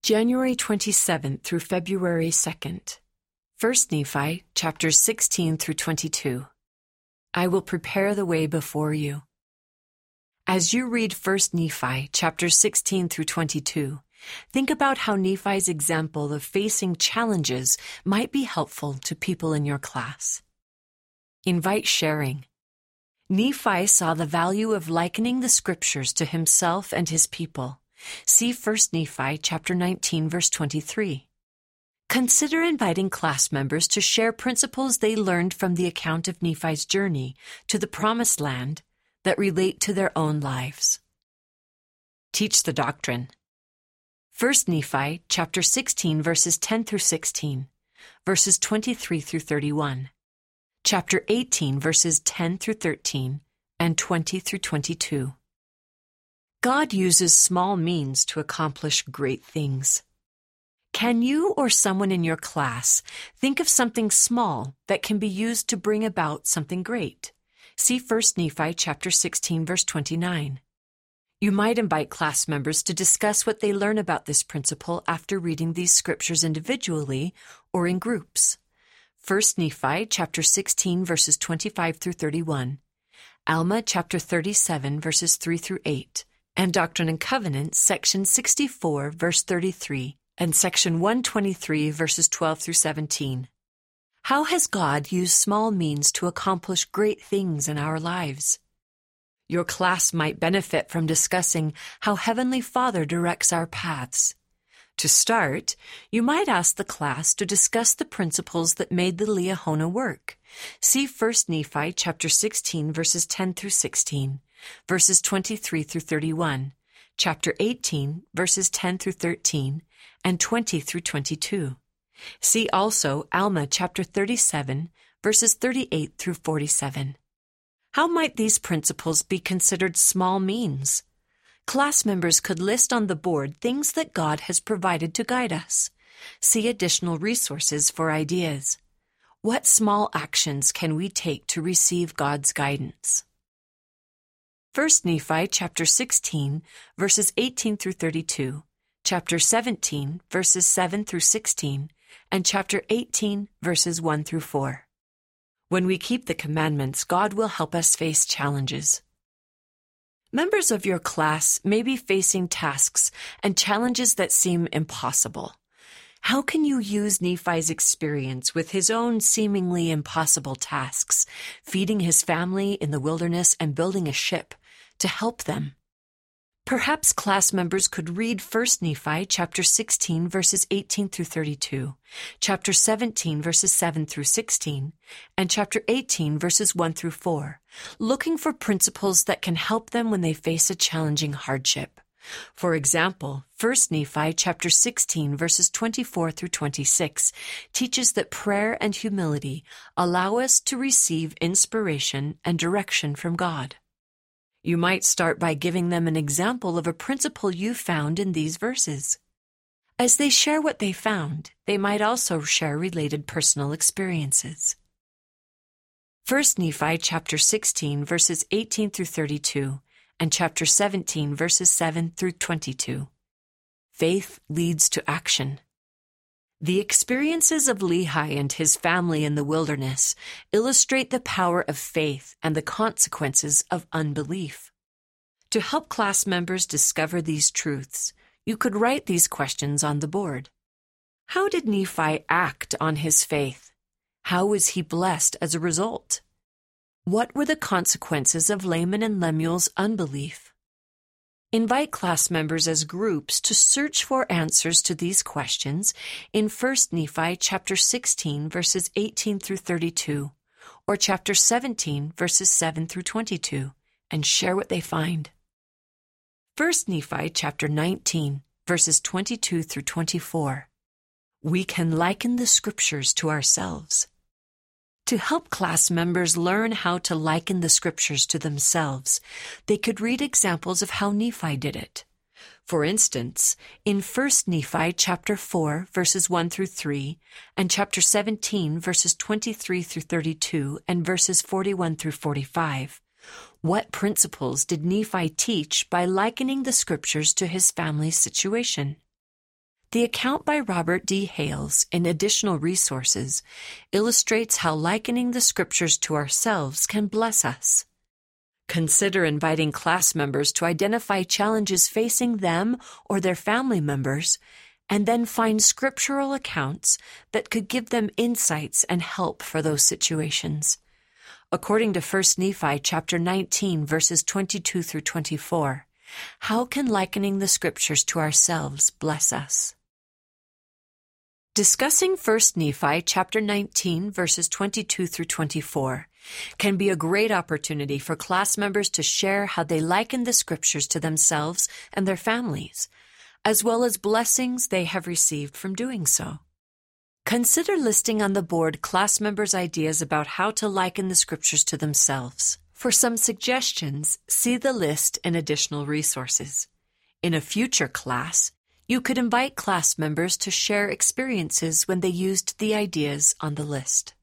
January 27th through February 2nd. 1 Nephi, chapters 16 through 22. I will prepare the way before you. As you read 1 Nephi, chapters 16 through 22, think about how Nephi's example of facing challenges might be helpful to people in your class. Invite sharing. Nephi saw the value of likening the scriptures to himself and his people. See 1 Nephi chapter 19, verse 23. Consider inviting class members to share principles they learned from the account of Nephi's journey to the Promised Land that relate to their own lives. Teach the doctrine. 1 Nephi chapter 16, verses 10 through 16, verses 23 through 31, chapter 18, verses 10 through 13, and 20 through 22. God uses small means to accomplish great things. Can you or someone in your class think of something small that can be used to bring about something great? See 1 Nephi chapter 16, verse 29. You might invite class members to discuss what they learn about this principle after reading these scriptures individually or in groups. 1 Nephi chapter 16, verses 25 through 31. Alma chapter 37, verses 3 through 8. And Doctrine and Covenants, section 64, verse 33, and section 123, verses 12 through 17. How has God used small means to accomplish great things in our lives? Your class might benefit from discussing how Heavenly Father directs our paths. To start, you might ask the class to discuss the principles that made the Liahona work. See 1 Nephi chapter 16, verses 10 through 16. Verses 23 through 31, chapter 18, verses 10 through 13, and 20 through 22. See also Alma chapter 37, verses 38 through 47. How might these principles be considered small means? Class members could list on the board things that God has provided to guide us. See additional resources for ideas. What small actions can we take to receive God's guidance? 1 Nephi chapter 16, verses 18 through 32, chapter 17, verses 7 through 16, and chapter 18, verses 1 through 4. When we keep the commandments, God will help us face challenges. Members of your class may be facing tasks and challenges that seem impossible. How can you use Nephi's experience with his own seemingly impossible tasks, feeding his family in the wilderness and building a ship, to help them? Perhaps class members could read 1 Nephi chapter 16, verses 18 through 32, chapter 17, verses 7 through 16, and chapter 18, verses 1 through 4, looking for principles that can help them when they face a challenging hardship. For example, 1 Nephi chapter 16, verses 24 through 26, teaches that prayer and humility allow us to receive inspiration and direction from God. You might start by giving them an example of a principle you found in these verses. As they share what they found, they might also share related personal experiences. 1 Nephi chapter 16, verses 18 through 32, and chapter 17, verses 7 through 22. Faith leads to action. The experiences of Lehi and his family in the wilderness illustrate the power of faith and the consequences of unbelief. To help class members discover these truths, you could write these questions on the board. How did Nephi act on his faith? How was he blessed as a result? What were the consequences of Laman and Lemuel's unbelief? Invite class members as groups to search for answers to these questions in 1 Nephi chapter 16, verses 18 through 32, or chapter 17, verses 7 through 22, and share what they find. 1 Nephi chapter 19, verses 22 through 24. We can liken the scriptures to ourselves. To help class members learn how to liken the scriptures to themselves, they could read examples of how Nephi did it. For instance, in 1 Nephi chapter 4, verses 1 through 3, and chapter 17, verses 23 through 32, and verses 41 through 45, what principles did Nephi teach by likening the scriptures to his family's situation? The account by Robert D. Hales in Additional Resources illustrates how likening the scriptures to ourselves can bless us. Consider inviting class members to identify challenges facing them or their family members, and then find scriptural accounts that could give them insights and help for those situations. According to 1 Nephi chapter 19, verses 22 through 24, how can likening the scriptures to ourselves bless us? Discussing 1 Nephi chapter 19, verses 22 through 24 can be a great opportunity for class members to share how they liken the scriptures to themselves and their families, as well as blessings they have received from doing so. Consider listing on the board class members' ideas about how to liken the scriptures to themselves. For some suggestions, see the list in Additional Resources. In a future class, you could invite class members to share experiences when they used the ideas on the list.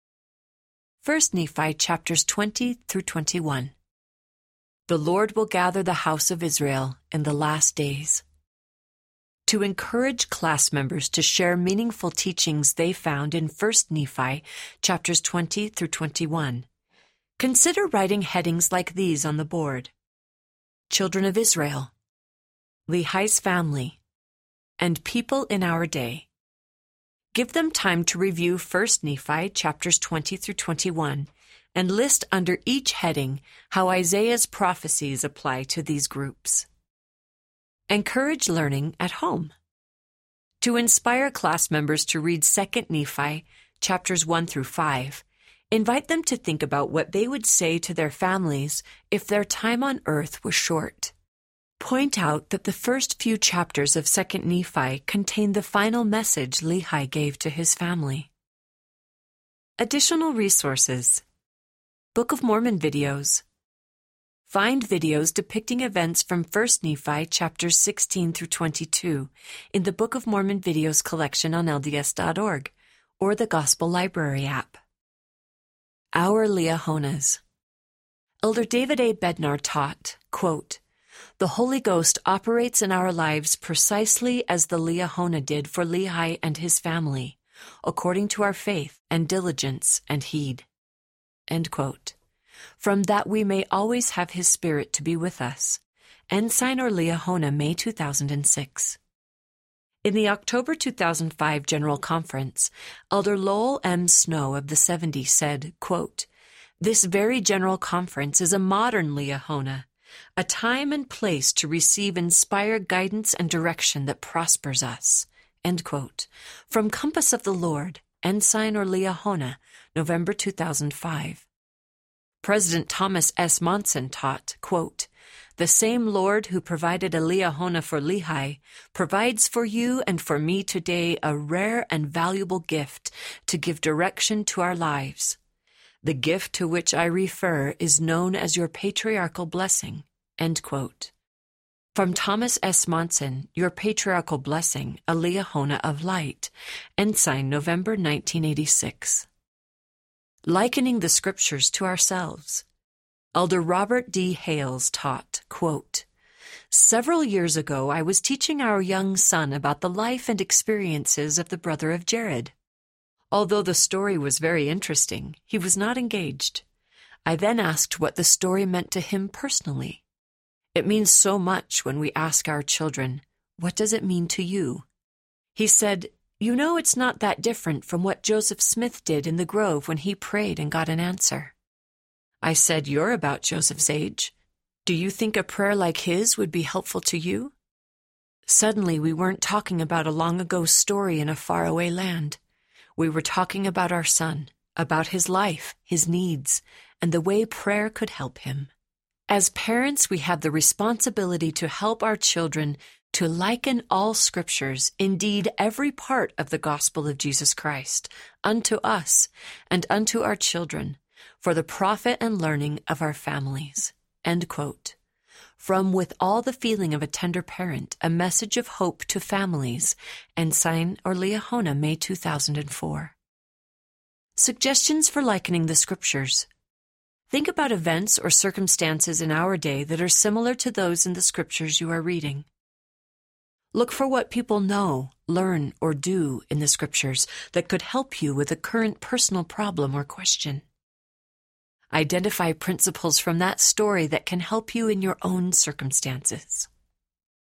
1 Nephi chapters 20 through 21. The Lord will gather the house of Israel in the last days. To encourage class members to share meaningful teachings they found in 1 Nephi chapters 20 through 21, consider writing headings like these on the board: Children of Israel, Lehi's family, and people in our day. Give them time to review 1 Nephi chapters 20 through 21 and list under each heading how Isaiah's prophecies apply to these groups. Encourage learning at home. To inspire class members to read 2 Nephi chapters 1 through 5, invite them to think about what they would say to their families if their time on earth was short. Point out that the first few chapters of 2 Nephi contain the final message Lehi gave to his family. Additional resources: Book of Mormon videos. Find videos depicting events from 1 Nephi chapters 16 through 22 in the Book of Mormon videos collection on LDS.org or the Gospel Library app. Our Liahonas. Elder David A. Bednar taught, quote, "The Holy Ghost operates in our lives precisely as the Liahona did for Lehi and his family, according to our faith and diligence and heed." End quote. From that we may always have his spirit to be with us. Ensign or Liahona, May 2006. In the October 2005 General Conference, Elder Lowell M. Snow of the 70 said, quote, "This very General Conference is a modern Liahona, a time and place to receive inspired guidance and direction that prospers us." End quote. From Compass of the Lord, Ensign or Liahona, November 2005. President Thomas S. Monson taught, quote, "The same Lord who provided a Liahona for Lehi provides for you and for me today a rare and valuable gift to give direction to our lives. The gift to which I refer is known as your patriarchal blessing." End quote. From Thomas S. Monson, Your Patriarchal Blessing, a Liahona of Light, Ensign, November 1986. Likening the Scriptures to ourselves. Elder Robert D. Hales taught, quote, "Several years ago I was teaching our young son about the life and experiences of the brother of Jared. Although the story was very interesting, he was not engaged. I then asked what the story meant to him personally. It means so much when we ask our children, 'What does it mean to you?' He said, 'You know, it's not that different from what Joseph Smith did in the grove when he prayed and got an answer.' I said, 'You're about Joseph's age. Do you think a prayer like his would be helpful to you?' Suddenly we weren't talking about a long-ago story in a faraway land. We were talking about our son, about his life, his needs, and the way prayer could help him. As parents, we have the responsibility to help our children to liken all scriptures, indeed every part of the gospel of Jesus Christ, unto us and unto our children, for the profit and learning of our families." End quote. From With All the Feeling of a Tender Parent, a Message of Hope to Families, Ensign or Liahona, May 2004. Suggestions for likening the scriptures. Think about events or circumstances in our day that are similar to those in the scriptures you are reading. Look for what people know, learn, or do in the Scriptures that could help you with a current personal problem or question. Identify principles from that story that can help you in your own circumstances.